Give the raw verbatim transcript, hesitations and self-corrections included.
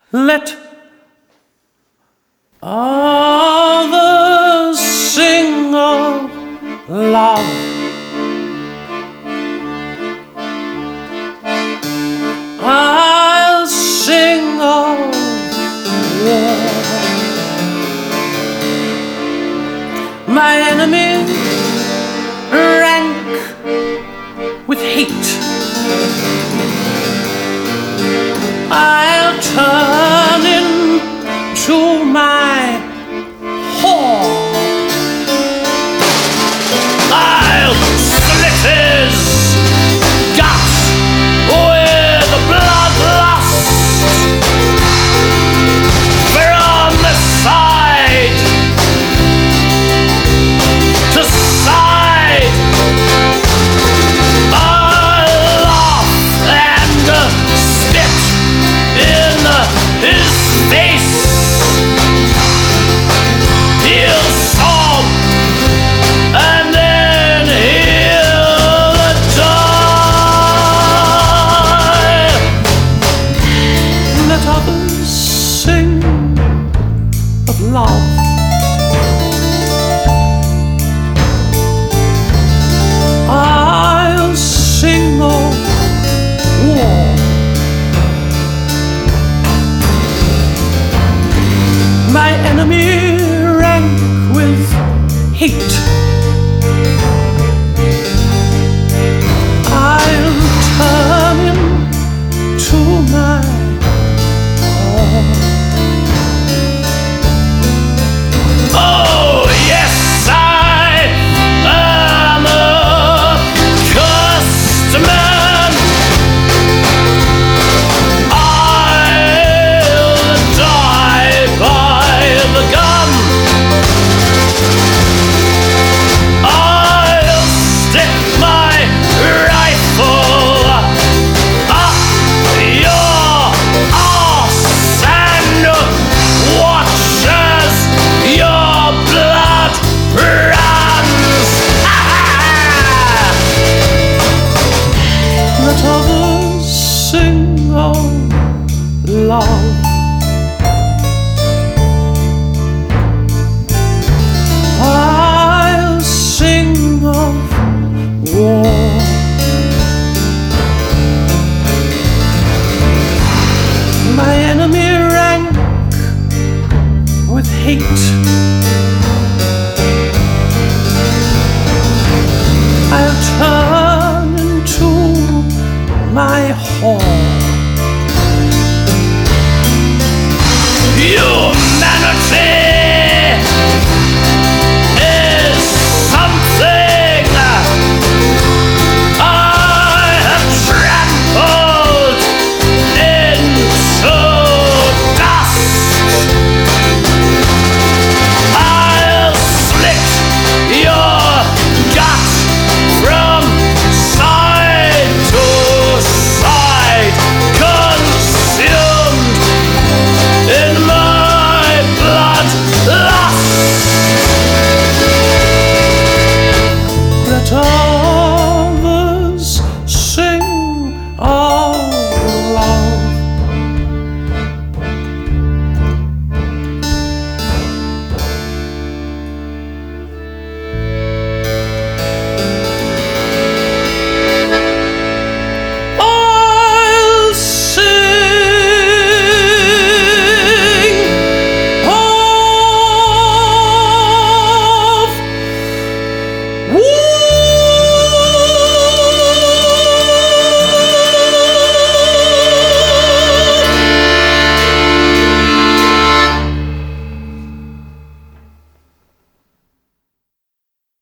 Let others sing of love. I'll sing of war. My enemy rank with hate. I'll turn into my whore. I'll slit his guts with bloodlust. We're on the side to side. I'll laugh and spit in his face. He'll sob and then he'll die. Let others sing of love. I'll sing of war. My enemy rank with hate. I'll turn him to my whore. Oh yes, I am a cursed man. I'll die by the gun. I'll stick my rifle up your arse and watch as your blood runs. Let others sing of love. I'll sing of war. My enemy rank with hate.